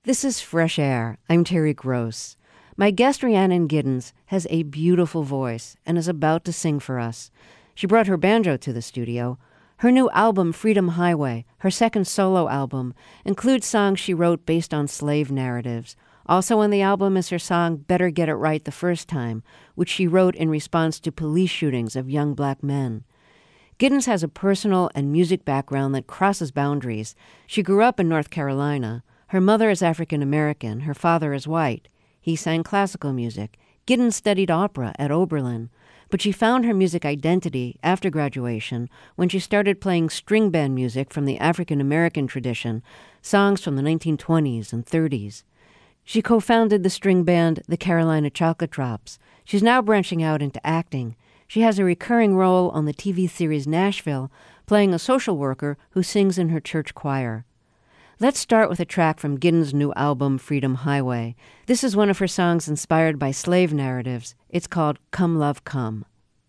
This is Fresh Air. I'm Terry Gross. My guest Rhiannon Giddens has a beautiful voice and is about to sing for us. She brought her banjo to the studio. Her new album, Freedom Highway, her second solo album, includes songs she wrote based on slave narratives. Also on the album is her song Better Get It Right the First Time, which she wrote in response to police shootings of young black men. Giddens has a personal and music background that crosses boundaries. She grew up in North Carolina. Her mother is African American. Her father is white. He sang classical music. Giddens studied opera at Oberlin. But she found her music identity after graduation when she started playing string band music from the African American tradition, songs from the 1920s and 30s. She co-founded the string band The Carolina Chocolate Drops. She's now branching out into acting. She has a recurring role on the TV series Nashville, playing a social worker who sings in her church choir. Let's start with a track from Giddens' new album, Freedom Highway. This is one of her songs inspired by slave narratives. It's called Come Love Come.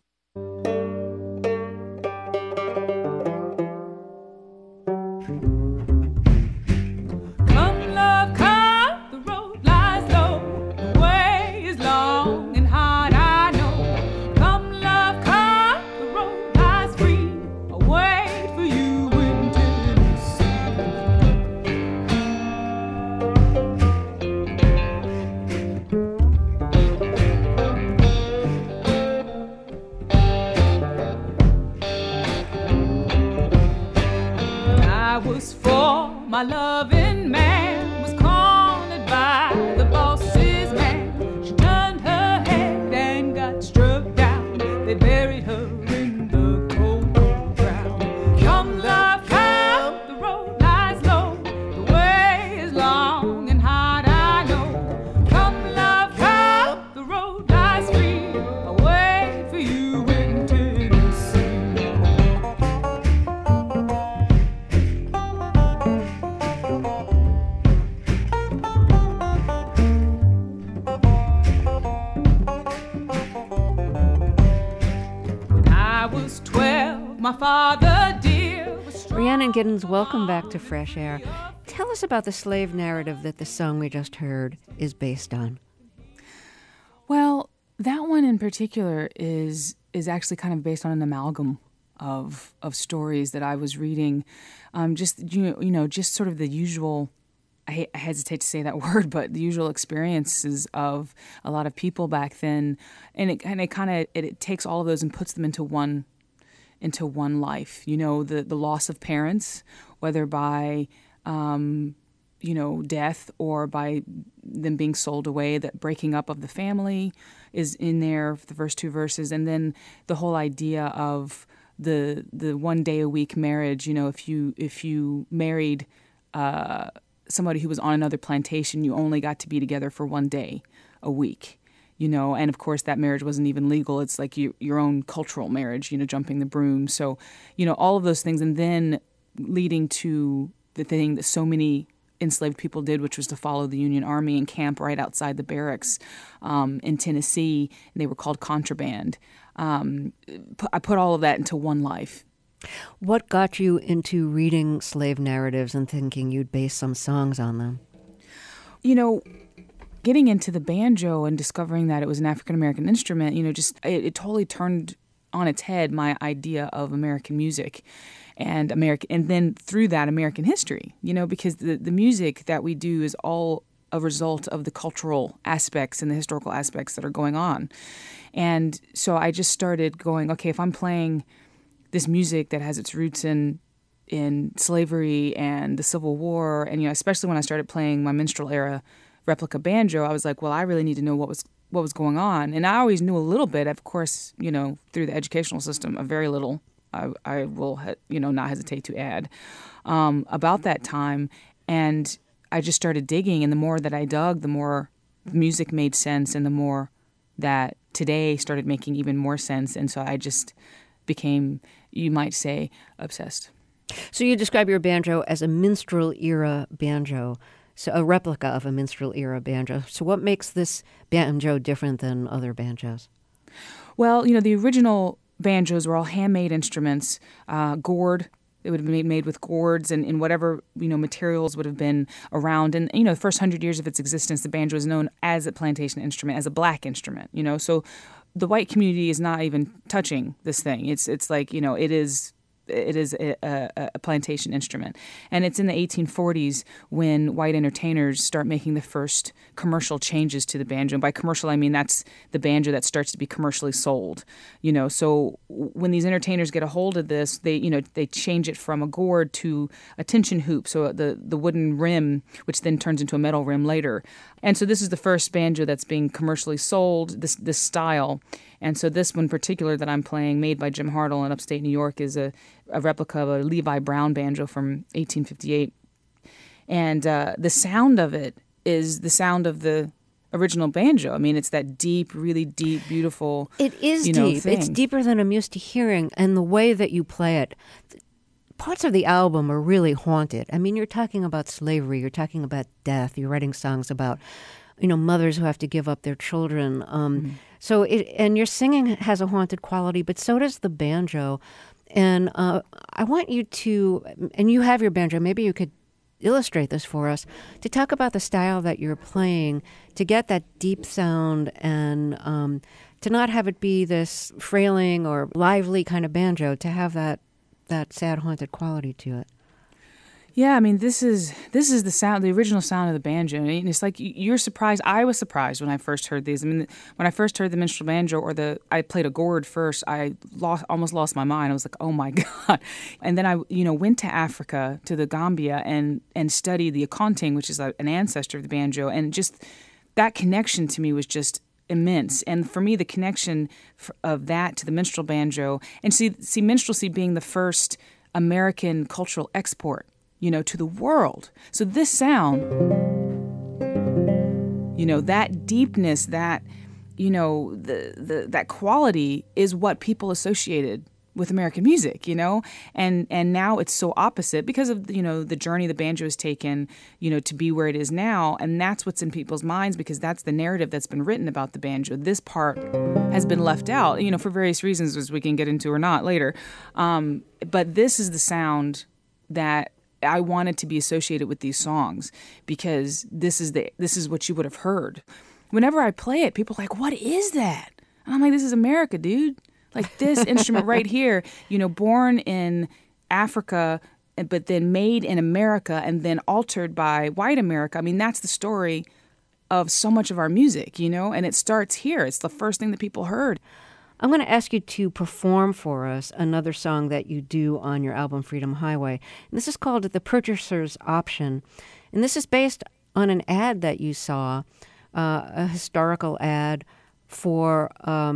My loving man was cornered by the boss's man. She turned her head and got struck down. They buried her in the cold ground. Come love, come, the road lies low. The way is long and hard, I know. Come love, come, the road lies free. I'll wait for you in Tennessee. My father dear was Rhiannon Giddens, welcome back to Fresh Air. Tell us about the slave narrative that the song we just heard is based on. Well, that one in particular is actually kind of based on an amalgam of stories that I was reading. Just just sort of the usual. I hesitate to say that word, but the usual experiences of a lot of people back then, and it takes all of those and puts them into one life. The loss of parents, whether by death or by them being sold away, that breaking up of the family is in there for the first two verses, and then the whole idea of the 1 day a week marriage. If you married somebody who was on another plantation, you only got to be together for 1 day a week. And of course that marriage wasn't even legal. It's like your own cultural marriage, jumping the broom. So, all of those things, and then leading to the thing that so many enslaved people did, which was to follow the Union Army and camp right outside the barracks in Tennessee, and they were called contraband. I put all of that into one life. What got you into reading slave narratives and thinking you'd base some songs on them? Getting into the banjo and discovering that it was an African-American instrument, it totally turned on its head my idea of American music and then through that American history, because the music that we do is all a result of the cultural aspects and the historical aspects that are going on. And so I just started going, okay, if I'm playing this music that has its roots in slavery and the Civil War, and especially when I started playing my minstrel era replica banjo, I was like, well, I really need to know what was going on. And I always knew a little bit, of course, through the educational system, a very little. I will, not hesitate to add about that time. And I just started digging, and the more that I dug, the more music made sense, and the more that today started making even more sense. And so I just became, you might say, obsessed. So you describe your banjo as a minstrel-era banjo, so a replica of a minstrel-era banjo. So what makes this banjo different than other banjos? Well, the original banjos were all handmade instruments, gourd It would have been made with gourds and whatever, materials would have been around. And, the first 100 years of its existence, the banjo is known as a plantation instrument, as a black instrument, So the white community is not even touching this thing. It's like, it is a plantation instrument. And it's in the 1840s when white entertainers start making the first commercial changes to the banjo. And by commercial, I mean that's the banjo that starts to be commercially sold. So when these entertainers get a hold of this, they change it from a gourd to a tension hoop, so the wooden rim, which then turns into a metal rim later. And so this is the first banjo that's being commercially sold, this style. And so this one particular that I'm playing, made by Jim Hartle in upstate New York, is a replica of a Levi Brown banjo from 1858. And the sound of it is the sound of the original banjo. I mean, it's that deep, really deep, beautiful. It is deep. Thing. It's deeper than I'm used to hearing, and the way that you play it. Parts of the album are really haunted. I mean, you're talking about slavery. You're talking about death. You're writing songs about, mothers who have to give up their children. So, and your singing has a haunted quality, but so does the banjo. And I want you to, and you have your banjo, maybe you could illustrate this for us, to talk about the style that you're playing, to get that deep sound and to not have it be this frailing or lively kind of banjo, to have that sad, haunted quality to it. Yeah, I mean, this is the sound, the original sound of the banjo. And it's like you're surprised. I was surprised when I first heard these. I mean, when I first heard the minstrel banjo, I played a gourd first, I almost lost my mind. I was like, oh my God. And then I, went to Africa, to the Gambia, and studied the akonting, which is an ancestor of the banjo. And just that connection to me was just immense. And for me, the connection of that to the minstrel banjo, and see minstrelsy being the first American cultural export, to the world. So this sound, that deepness, that, that quality is what people associated with American music, and now it's so opposite because of, the journey the banjo has taken, to be where it is now. And that's what's in people's minds, because that's the narrative that's been written about the banjo. This part has been left out, for various reasons, as we can get into or not later. But this is the sound that I wanted to be associated with these songs, because this is what you would have heard. Whenever I play it, people are like, what is that? And I'm like, this is America, dude. Like this instrument right here, born in Africa, but then made in America and then altered by white America. I mean, that's the story of so much of our music, and it starts here. It's the first thing that people heard. I'm going to ask you to perform for us another song that you do on your album, Freedom Highway. And this is called The Purchaser's Option. And this is based on an ad that you saw, a historical ad for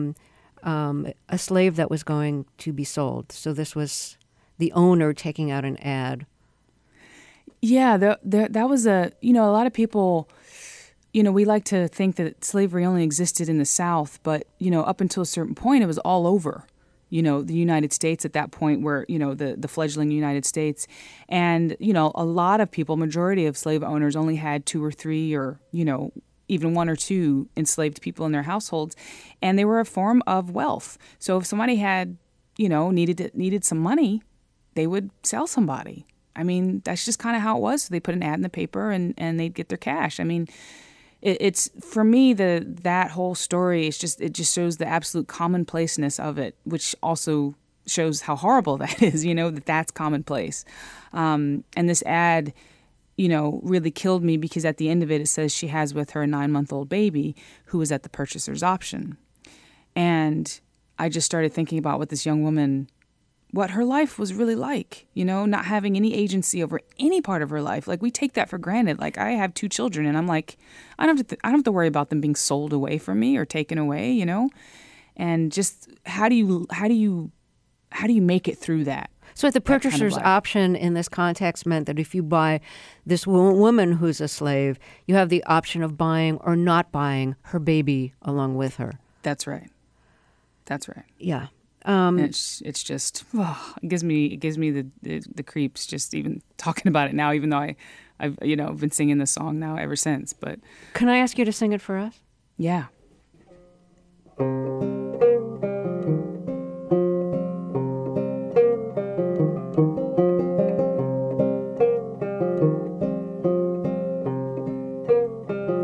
a slave that was going to be sold. So this was the owner taking out an ad. Yeah, that was a lot of people, we like to think that slavery only existed in the South, but, up until a certain point, it was all over, the United States at that point, where, the fledgling United States. And, a lot of people, majority of slave owners only had 2 or 3 or, even 1 or 2 enslaved people in their households, and they were a form of wealth. So if somebody had, needed some money, they would sell somebody. I mean, that's just kind of how it was. They put an ad in the paper and they'd get their cash. I mean, it's for me, that whole story is it just shows the absolute commonplaceness of it, which also shows how horrible that is, that's commonplace. And this ad, really killed me, because at the end of it, it says she has with her a 9-month-old baby who was at the purchaser's option. And I just started thinking about what this young woman, what her life was really like, not having any agency over any part of her life. Like, we take that for granted. Like, I have 2 children, and I'm like, I don't have to worry about them being sold away from me or taken away, and just how do you make it through that? So the purchaser's option in this context meant that if you buy this woman who's a slave, you have the option of buying or not buying her baby along with her. That's right. That's right. Yeah. It's just it gives me the creeps just even talking about it now, even though I've been singing this song now ever since. But can I ask you to sing it for us? Yeah.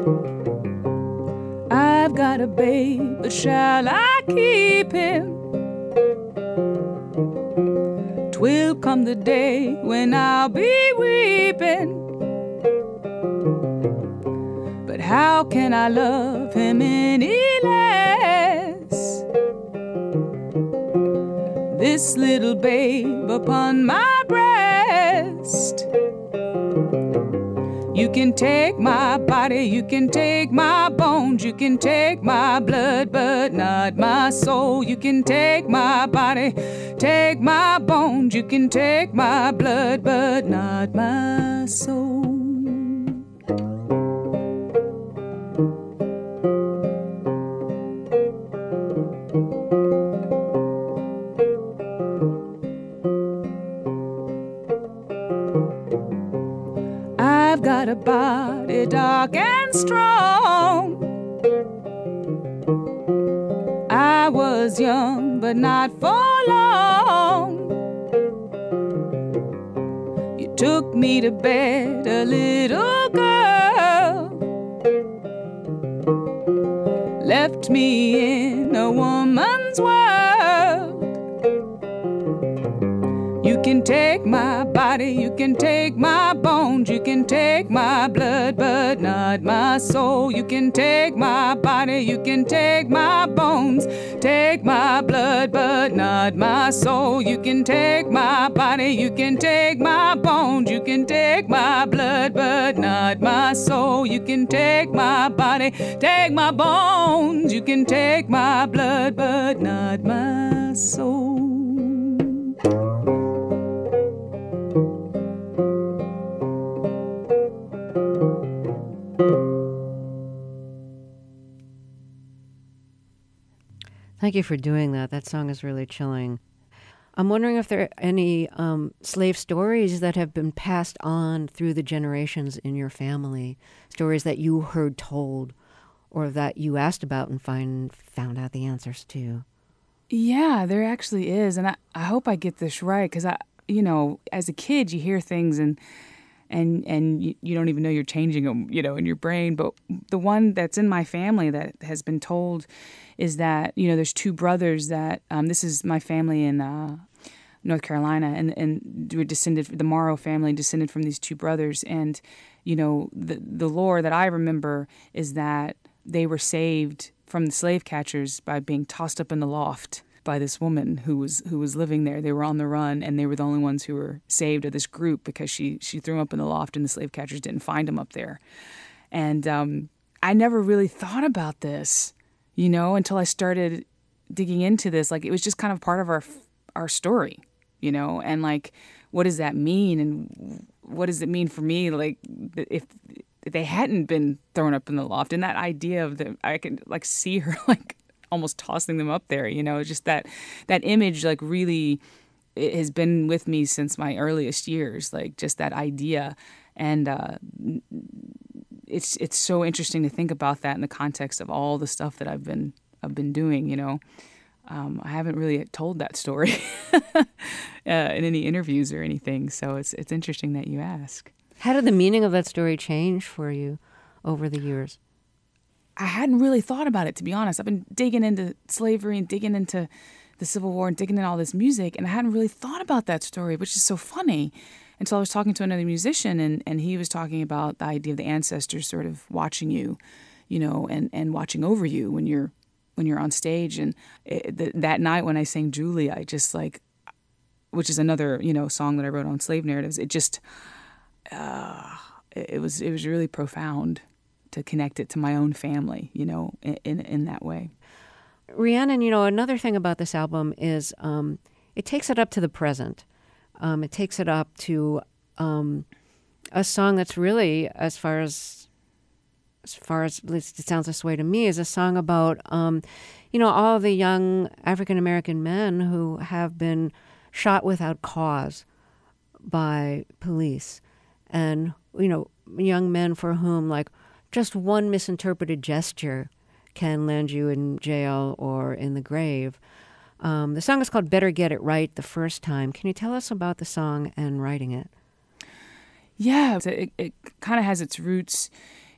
I've got a babe, but shall I keep him? 'Twill come the day when I'll be weeping. But how can I love him any less? This little babe upon my breast. You can take my body, you can take my bones, you can take my blood, but not my soul. You can take my body, take my bones, you can take my blood, but not my soul. I've got a body dark and strong. I was young, but not for long. You took me to bed, a little girl, left me in a woman's world. You can take my body, you can take my bones, you can take my blood, but not my soul. You can take my body, you can take my bones, take my blood, but not my soul. You can take my body, you can take my bones, you can take my blood, but not my soul. You can take my body, take my bones, you can take my blood, but not my soul. Thank you for doing that. That song is really chilling. I'm wondering if there are any slave stories that have been passed on through the generations in your family, stories that you heard told or that you asked about and found out the answers to. Yeah, there actually is. And I hope I get this right because, as a kid, you hear things and you don't even know you're changing them, in your brain. But the one that's in my family that has been told is that, there's two brothers that, this is my family in North Carolina, and we're the Morrow family descended from these two brothers. And, the lore that I remember is that they were saved from the slave catchers by being tossed up in the loft by this woman who was living there. They were on the run, and they were the only ones who were saved of this group because she threw them up in the loft, and the slave catchers didn't find them up there. And I never really thought about this, until I started digging into this. Like, it was just kind of part of our story, and like, what does that mean, and what does it mean for me? Like, if they hadn't been thrown up in the loft, and that idea of them, I could like see her like almost tossing them up there, just that image, like, really, it has been with me since my earliest years, like just that idea. And it's so interesting to think about that in the context of all the stuff that I've been doing. I haven't really told that story in any interviews or anything, so it's interesting that you ask. How did the meaning of that story change for you over the years? I hadn't really thought about it, to be honest. I've been digging into slavery and digging into the Civil War and digging into all this music, and I hadn't really thought about that story, which is so funny. Until I was talking to another musician, and he was talking about the idea of the ancestors sort of watching you, and watching over you when you're on stage. And that night when I sang Julie, I just like, which is another, song that I wrote on slave narratives, it just, it was really profound to connect it to my own family, in that way. Rhiannon, another thing about this album is it takes it up to the present. It takes it up to a song that's really, as far as at least it sounds this way to me, is a song about, all the young African-American men who have been shot without cause by police. And, young men for whom, like, just one misinterpreted gesture can land you in jail or in the grave. The song is called Better Get It Right the First Time. Can you tell us about the song and writing it? Yeah, it kind of has its roots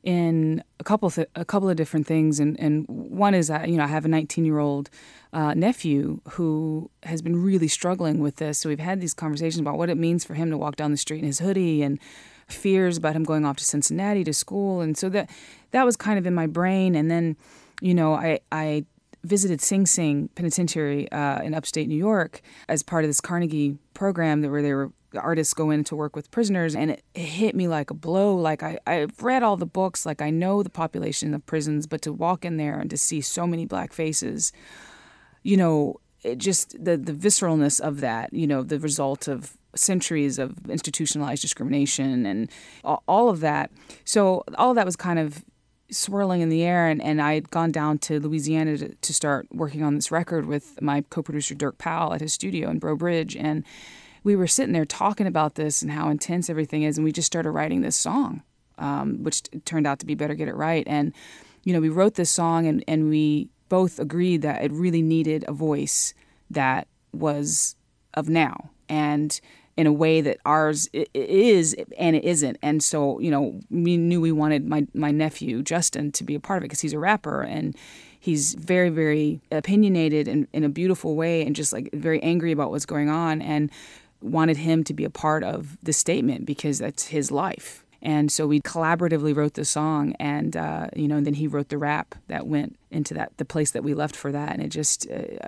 in a couple of different things, and one is that I have a 19-year-old nephew who has been really struggling with this. So we've had these conversations about what it means for him to walk down the street in his hoodie, and fears about him going off to Cincinnati to school, and so that was kind of in my brain. And then, I visited Sing Sing Penitentiary in upstate New York as part of this Carnegie program where artists go in to work with prisoners, and it hit me like a blow. Like I've read all the books, like I know the population of prisons, but to walk in there and to see so many black faces, it just the visceralness of that, the result of centuries of institutionalized discrimination and all of that. So all of that was kind of swirling in the air, and I had gone down to Louisiana to start working on this record with my co-producer Dirk Powell at his studio in Breaux Bridge, and we were sitting there talking about this and how intense everything is, and we just started writing this song, which turned out to be Better Get It Right. And we wrote this song, and we both agreed that it really needed a voice that was of now, and in a way that ours is and it isn't. And so, we knew we wanted my nephew, Justin, to be a part of it because he's a rapper, and he's very, very opinionated in a beautiful way, and just like very angry about what's going on, and wanted him to be a part of the statement because that's his life. And so we collaboratively wrote the song, and and then he wrote the rap that went into the place that we left for that. And it just,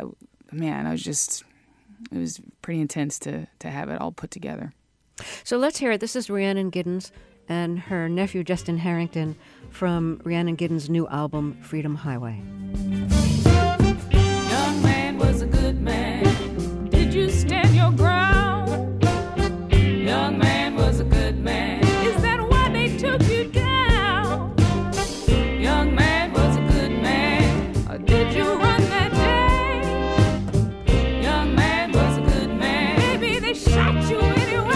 it was pretty intense to have it all put together. So let's hear it. This is Rhiannon Giddens and her nephew Justin Harrington from Rhiannon Giddens' new album, Freedom Highway. Young man was a good man. Did you stand your ground? Young man was a good man. Is that why they took you down? Young man was a good man. Or did you run that day? Young man was a good man. Maybe they shot you anyway.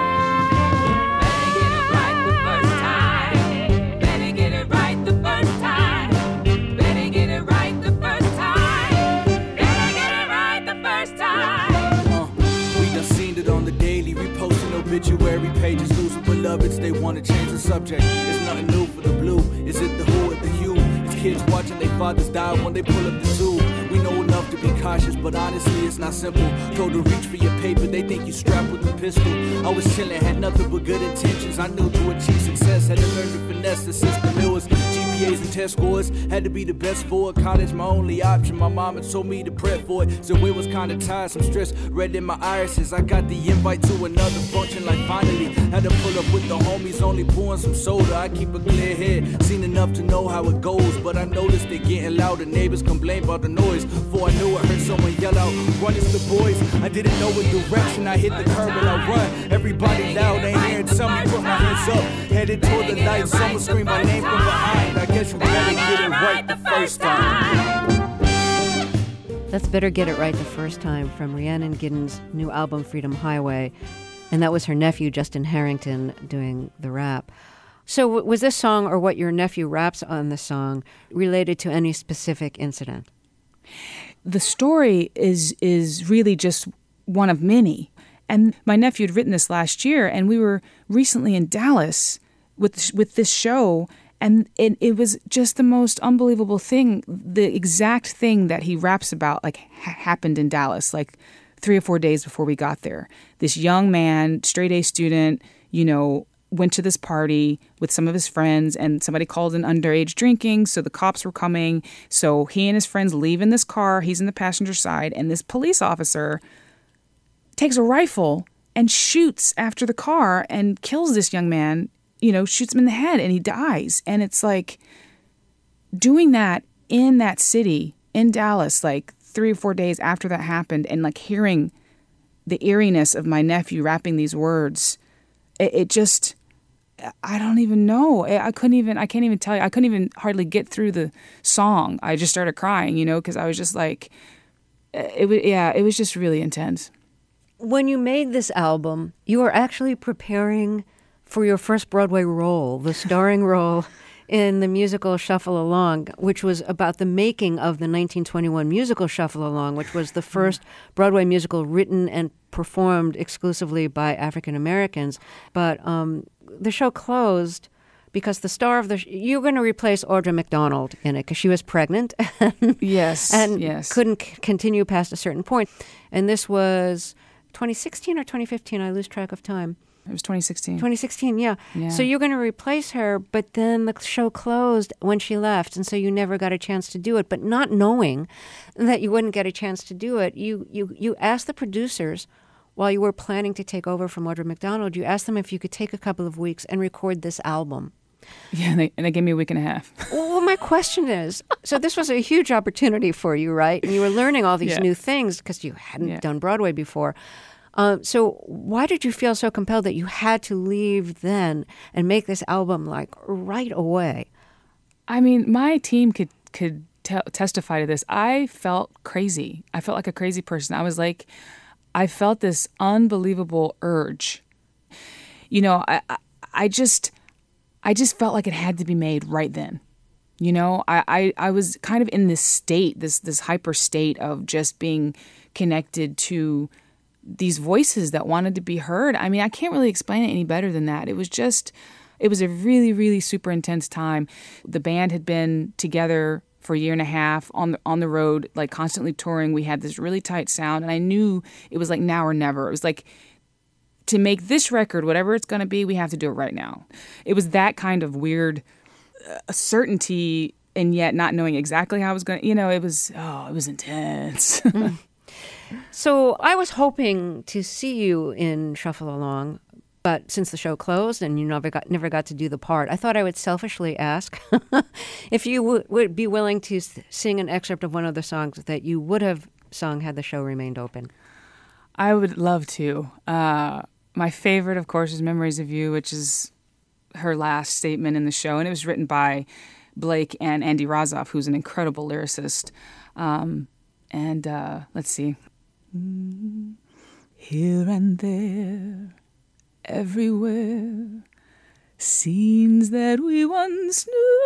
Better get it right the first time. Better get it right the first time. Better get it right the first time. Better get it right the first time. We done seen it on the daily, reposting obituary pages, losing beloveds, they wanna change the subject. It's nothing new for the blue, is it the who or the you? It's kids watching their fathers die when they pull up the tube. We know enough to be cautious, but honestly it's not simple. Told to reach for your paper, they think you strapped with a pistol. I was chillin', had nothing but good intentions. I knew to achieve success, had to learn to finesse the system. It was GPAs and test scores, had to be the best for it. College my only option, my mama told me to prep for it. So it was kinda tiresome, stress red in my irises. I got the invite to another function, like finally had to pull up with the homies, only pouring some soda. I keep a clear head, seen enough to know how it goes, but I noticed they getting louder. Neighbors complain about the noise. Before I knew it, heard someone yell out, "Run, it's the boys." I didn't know what direction, I hit the curb and I run. Everybody loud, ain't hearing somebody put my hands up. Headed toward the light, someone scream my name from behind. I guess you better get it right the first time. That's Better Get It Right the First Time from Rhiannon Giddens' new album, Freedom Highway. And that was her nephew, Justin Harrington, doing the rap. So was this song, or what your nephew raps on the song, related to any specific incident? The story is really just one of many. And my nephew had written this last year, and we were recently in Dallas with this show, and it was just the most unbelievable thing. The exact thing that he raps about, like, happened in Dallas, like 3 or 4 days before we got there. This young man, straight A student, went to this party with some of his friends, and somebody called in underage drinking, so the cops were coming. So he and his friends leave in this car. He's in the passenger side, and this police officer takes a rifle and shoots after the car and kills this young man, shoots him in the head, and he dies. And it's like doing that in that city, in Dallas, like 3 or 4 days after that happened, and like hearing the eeriness of my nephew rapping these words, it just, I don't even know. I can't even tell you. I couldn't even hardly get through the song. I just started crying, because I was just like, it was just really intense. When you made this album, you were actually preparing for your first Broadway role, the starring role in the musical Shuffle Along, which was about the making of the 1921 musical Shuffle Along, which was the first Broadway musical written and performed exclusively by African Americans. But the show closed because the star of you're going to replace Audra McDonald in it because she was pregnant Yes. and yes. couldn't continue past a certain point. And this was 2016 or 2015. I lose track of time. It was 2016. 2016, yeah. Yeah. So you're going to replace her, but then the show closed when she left, and so you never got a chance to do it. But not knowing that you wouldn't get a chance to do it, you asked the producers, while you were planning to take over from Audra McDonald, you asked them if you could take a couple of weeks and record this album. Yeah, and they gave me a week and a half. Well, my question is, so this was a huge opportunity for you, right? And you were learning all these Yeah. new things because you hadn't Yeah. done Broadway before. So why did you feel so compelled that you had to leave then and make this album like right away? I mean, my team could testify to this. I felt crazy. I felt like a crazy person. I felt this unbelievable urge. You know, I just felt like it had to be made right then. You know, I was kind of in this state, this hyper state of just being connected to these voices that wanted to be heard. I mean, I can't really explain it any better than that. It was a really, really super intense time. The band had been together for a year and a half on the road, like constantly touring. We had this really tight sound, and I knew it was like now or never. It was like, to make this record, whatever it's going to be, we have to do it right now. It was that kind of weird certainty, and yet not knowing exactly how I was going to, it was intense. So I was hoping to see you in Shuffle Along, but since the show closed and you never got to do the part, I thought I would selfishly ask if you would be willing to sing an excerpt of one of the songs that you would have sung had the show remained open. I would love to. My favorite, of course, is Memories of You, which is her last statement in the show. And it was written by Blake and Andy Razoff, who's an incredible lyricist. Let's see. Here and there, everywhere, scenes that we once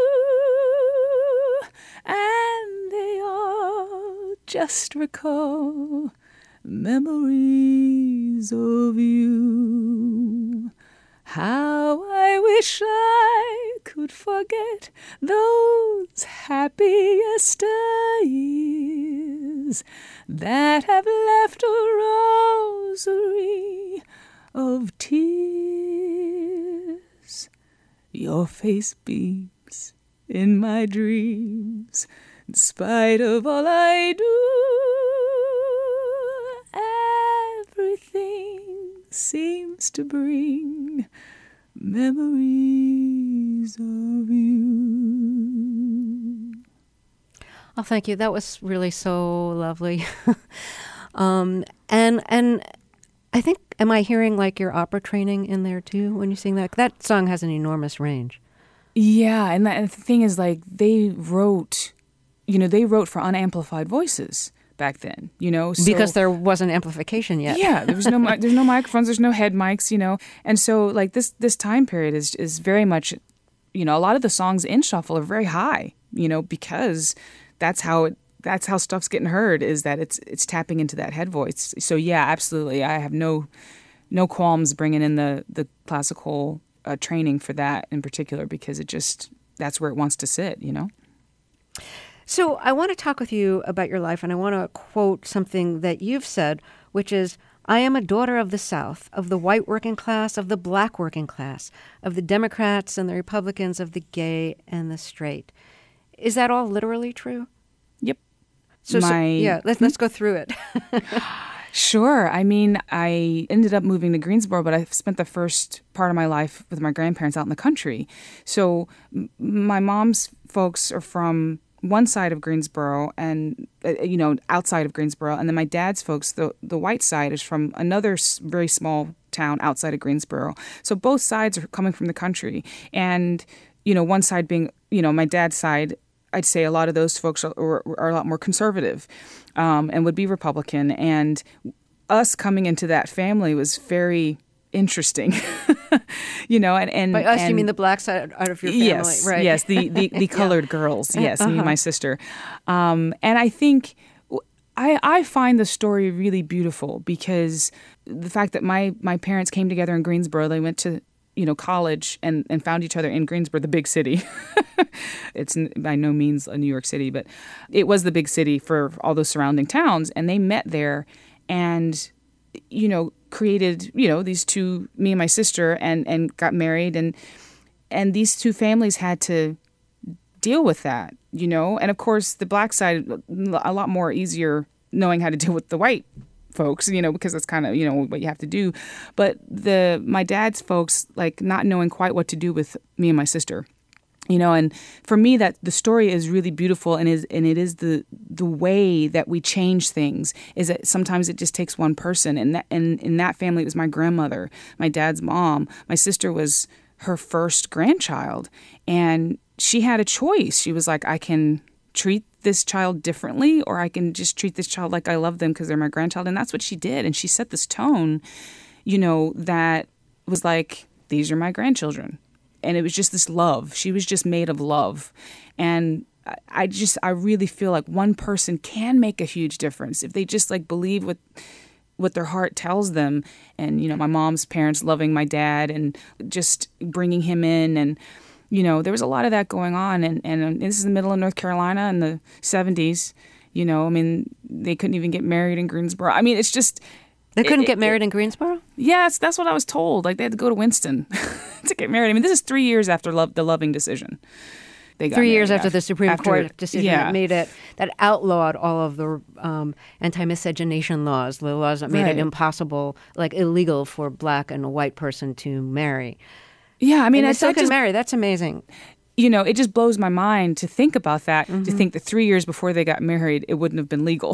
knew, and they all just recall memories of you. How I wish I could forget those happiest years that have left a rosary of tears. Your face beams in my dreams, in spite of all I do. Everything seems to bring memories of you. Oh, thank you. That was really so lovely. And I think, am I hearing like your opera training in there too when you sing that? That song has an enormous range. Yeah, and the thing is, like, they wrote for unamplified voices back then, so, Because there wasn't amplification yet. Yeah, there's no microphones, there's no head mics, and so like this time period is very much, a lot of the songs in Shuffle are very high, because that's how stuff's getting heard, is that it's tapping into that head voice. So yeah, absolutely, I have no qualms bringing in the classical training for that in particular, because that's where it wants to sit, So I want to talk with you about your life, and I want to quote something that you've said, which is, I am a daughter of the South, of the white working class, of the black working class, of the Democrats and the Republicans, of the gay and the straight. Is that all literally true? Yep. Let's go through it. Sure. I mean, I ended up moving to Greensboro, but I spent the first part of my life with my grandparents out in the country. So my mom's folks are from one side of Greensboro and, outside of Greensboro. And then my dad's folks, the white side, is from another very small town outside of Greensboro. So both sides are coming from the country. And, one side being, my dad's side, I'd say a lot of those folks are a lot more conservative and would be Republican. And us coming into that family was very interesting, and by us, you mean the black side out of your family, yes, right? Yes, the colored girls, yes, me and my sister. And I think I find the story really beautiful, because the fact that my parents came together in Greensboro, they went to college and found each other in Greensboro, the big city. It's by no means a New York City, but it was the big city for all those surrounding towns. And they met there and, created, these two, me and my sister, and got married. And these two families had to deal with that, And of course, the black side, a lot more easier knowing how to deal with the white folks, because that's kind of, what you have to do. But my dad's folks, like, not knowing quite what to do with me and my sister, and for me, that the story is really beautiful, and it is the way that we change things is that sometimes it just takes one person, and in that family, it was my grandmother, my dad's mom. My sister was her first grandchild, and she had a choice. She was like, I can treat this child differently, or I can just treat this child like I love them because they're my grandchild. And that's what she did. And she set this tone, that was like, these are my grandchildren. And it was just this love. She was just made of love. And I really feel like one person can make a huge difference if they just like believe what their heart tells them. And, my mom's parents loving my dad and just bringing him in, and there was a lot of that going on, and this is the middle of North Carolina in the 70s. They couldn't even get married in Greensboro. It's just... They couldn't get married in Greensboro? Yes, that's what I was told. Like, they had to go to Winston to get married. This is 3 years after the Loving decision. They got 3 years married after the Supreme Court decision that made it, that outlawed all of the anti-miscegenation laws, the laws that made it impossible, like illegal for a black and a white person to marry. Yeah, and they still can marry. That's amazing. It just blows my mind to think about that, to think that 3 years before they got married, it wouldn't have been legal.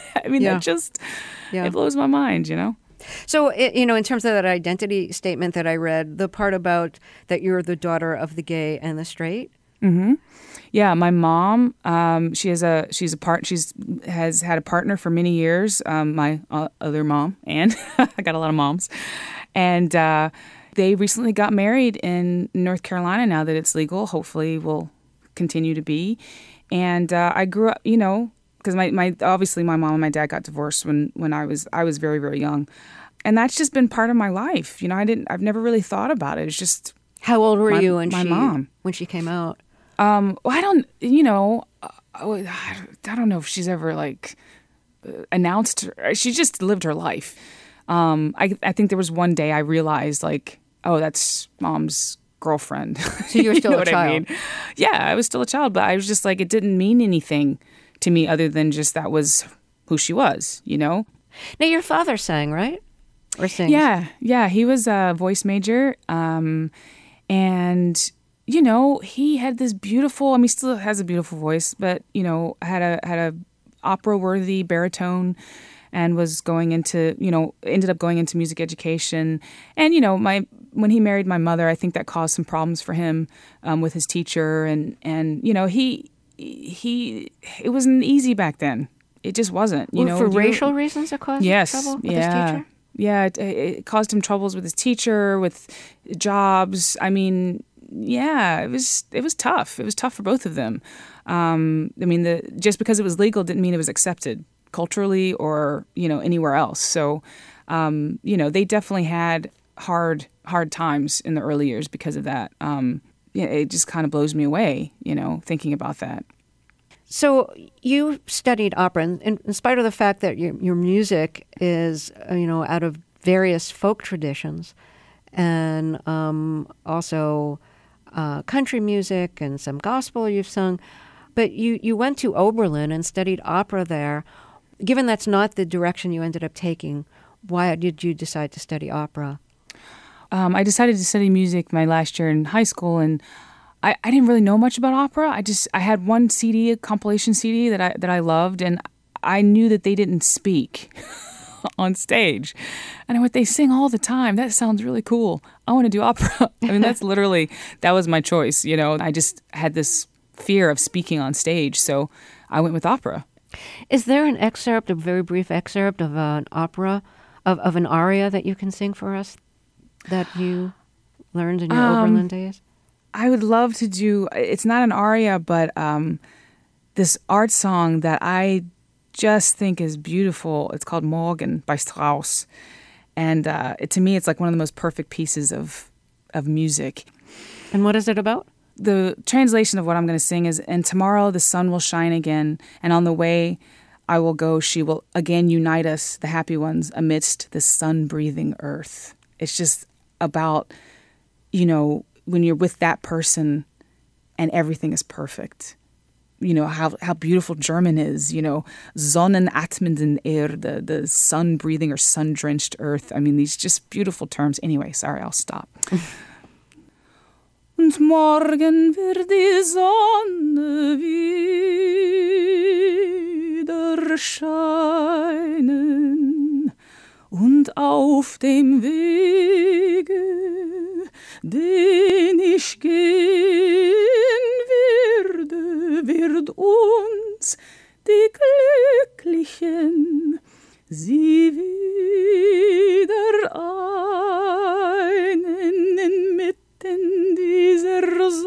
It blows my mind, So, in terms of that identity statement that I read, the part about that you're the daughter of the gay and the straight. Mm-hmm. Yeah, my mom, she's has had a partner for many years. My other mom, and I got a lot of moms, and they recently got married in North Carolina. Now that it's legal, hopefully will continue to be. And I grew up, because my obviously my mom and my dad got divorced when I was very, very young, and that's just been part of my life. I've never really thought about it. It's just how old were you when she came out? Well, I don't know if she's ever like announced. She just lived her life. I think there was one day I realized like, oh, that's Mom's girlfriend. So you were still a child. Yeah, I was still a child, but I was just like, it didn't mean anything to me other than just that was who she was, Now your father sang, right? Or sings? Yeah. He was a voice major, and he had this beautiful. He still has a beautiful voice, but had a opera-worthy baritone, and was going into ended up going into music education. And when he married my mother, I think that caused some problems for him with his teacher, and it wasn't easy back then. It just wasn't, for racial reasons it caused trouble with his teacher? Yeah, it caused him troubles with his teacher, with jobs. It was tough. It was tough for both of them. Just because it was legal didn't mean it was accepted culturally or, anywhere else. So, they definitely had hard times in the early years because of that. It just kind of blows me away, thinking about that. So you studied opera, and in spite of the fact that your music is, out of various folk traditions, and also country music and some gospel you've sung, but you went to Oberlin and studied opera there. Given that's not the direction you ended up taking, why did you decide to study opera? I decided to study music my last year in high school, and I didn't really know much about opera. I had one CD, a compilation CD that I loved, and I knew that they didn't speak on stage. And I went, they sing all the time. That sounds really cool. I want to do opera. That was my choice. I just had this fear of speaking on stage, so I went with opera. Is there an excerpt, a very brief excerpt of an opera, of an aria that you can sing for us that you learned in your Oberlin days? I would love to do, it's not an aria, but this art song that I just think is beautiful. It's called Morgen by Strauss. And to me, it's like one of the most perfect pieces of of music. And what is it about? The translation of what I'm going to sing is, and tomorrow the sun will shine again, and on the way I will go, she will again unite us, the happy ones, amidst the sun-breathing earth. It's just about, when you're with that person and everything is perfect. How beautiful German is, Sonnenatmenden Erde, the sun-breathing or sun-drenched earth. I mean, these just beautiful terms. Anyway, sorry, I'll stop. Und morgen wird die Sonne wieder scheinen und auf dem Wege, den ich gehen werde, wird uns die Glücklichen sie wieder einen inmitten dieser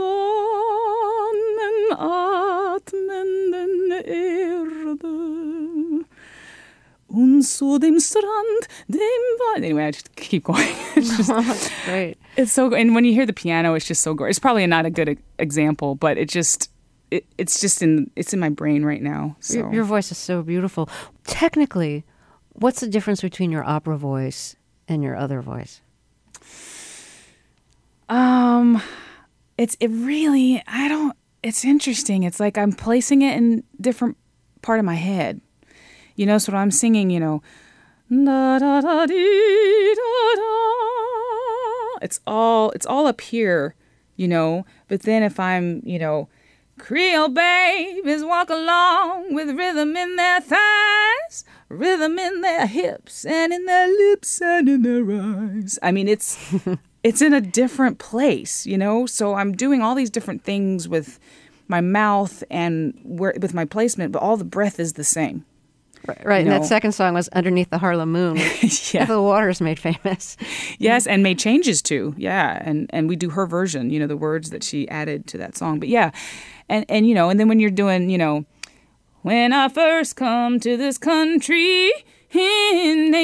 sonnenatmenden Erde. Und zu dem Strand, dem Wald. Anyway, I just keep going. That's great. It's so, and when you hear the piano, it's just so gorgeous. It's probably not a good example, but it's in my brain right now. So Your voice is so beautiful. Technically, what's the difference between your opera voice and your other voice? It's interesting. It's like I'm placing it in different part of my head. So when I'm singing, da da da dee da da, it's all up here, But then if I'm, Creole babies walk along with rhythm in their thighs, rhythm in their hips and in their lips and in their eyes. I mean, it's in a different place, So I'm doing all these different things with my mouth and with my placement, but all the breath is the same. Right, and that second song was Underneath the Harlem Moon, which Ethel Waters made famous. Yes, and made changes to, and we do her version, the words that she added to that song. But and then when you're doing, when I first come to this country in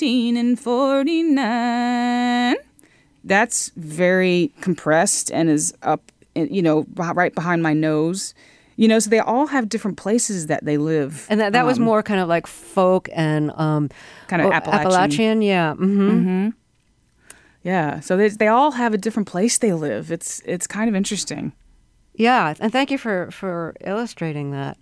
1849, that's very compressed and is up, right behind my nose. So they all have different places that they live. And that was more kind of like folk and kind of Appalachian, yeah. Mm-hmm. Mm-hmm. Yeah, so they all have a different place they live. It's kind of interesting. Yeah, and thank you for illustrating that.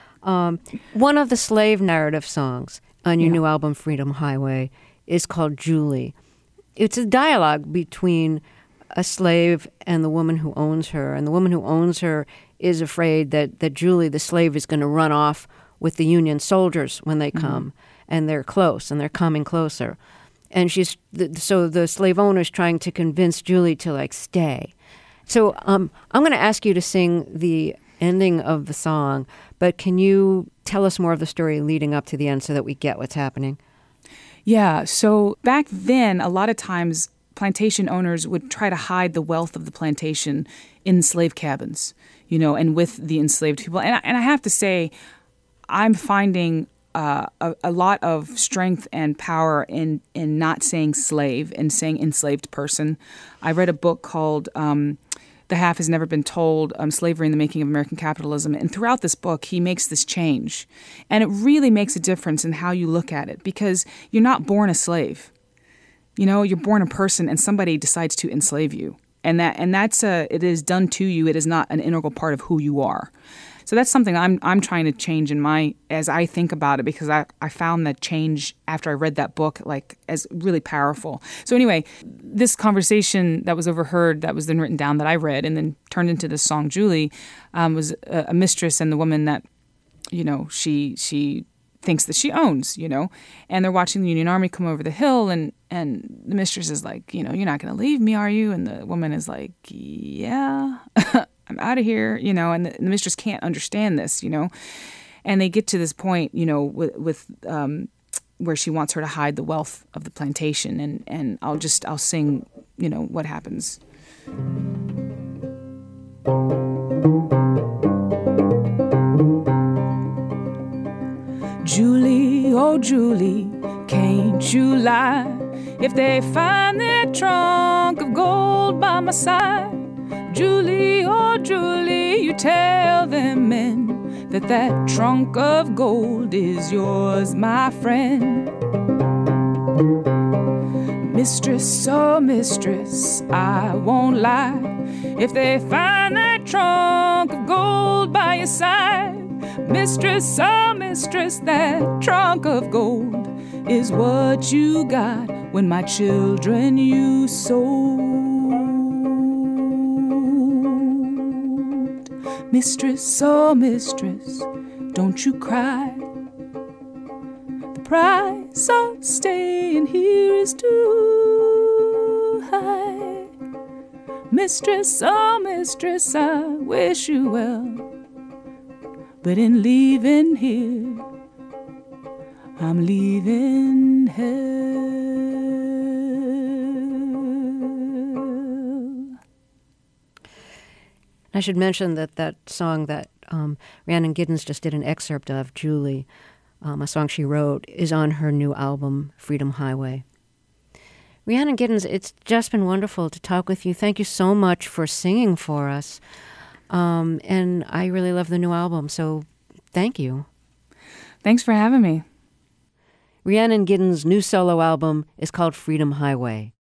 One of the slave narrative songs on your new album, Freedom Highway, is called Julie. It's a dialogue between a slave and the woman who owns her, and the woman who owns her is afraid that Julie, the slave, is going to run off with the Union soldiers when they come, and they're close, and they're coming closer. And so the slave owner is trying to convince Julie to, stay. So I'm going to ask you to sing the ending of the song, but can you tell us more of the story leading up to the end so that we get what's happening? Yeah, so back then, a lot of times, plantation owners would try to hide the wealth of the plantation in slave cabins, and with the enslaved people. And I have to say, I'm finding a lot of strength and power in not saying slave and saying enslaved person. I read a book called The Half Has Never Been Told, Slavery in the Making of American Capitalism. And throughout this book, he makes this change. And it really makes a difference in how you look at it, because you're not born a slave. You're born a person and somebody decides to enslave you. And it is done to you. It is not an integral part of who you are. So that's something I'm trying to change as I think about it, because I found that change after I read that book as really powerful. So anyway, this conversation that was overheard, that was then written down, that I read and then turned into this song Julie, was a mistress and the woman that, she thinks that she owns, and they're watching the Union Army come over the hill, and the mistress is like, you're not going to leave me, are you? And the woman is like, yeah, I'm out of here, and the mistress can't understand this, and they get to this point, with where she wants her to hide the wealth of the plantation, and I'll sing, what happens. Julie, oh Julie, can't you lie? If they find their trunk of gold by my side. Julie, oh Julie, you tell them men that that trunk of gold is yours, my friend. Mistress, oh mistress, I won't lie. If they find that trunk of gold by your side, mistress, oh mistress, that trunk of gold is what you got when my children you sold. Mistress, oh mistress, don't you cry. The price of staying here is too high. Mistress, oh mistress, I wish you well, but in leaving here, I'm leaving hell. I should mention that that song that Rhiannon Giddens just did an excerpt of, Julie, a song she wrote, is on her new album, Freedom Highway. Rhiannon Giddens, it's just been wonderful to talk with you. Thank you so much for singing for us. And I really love the new album, so thank you. Thanks for having me. Rhiannon Giddens' new solo album is called Freedom Highway.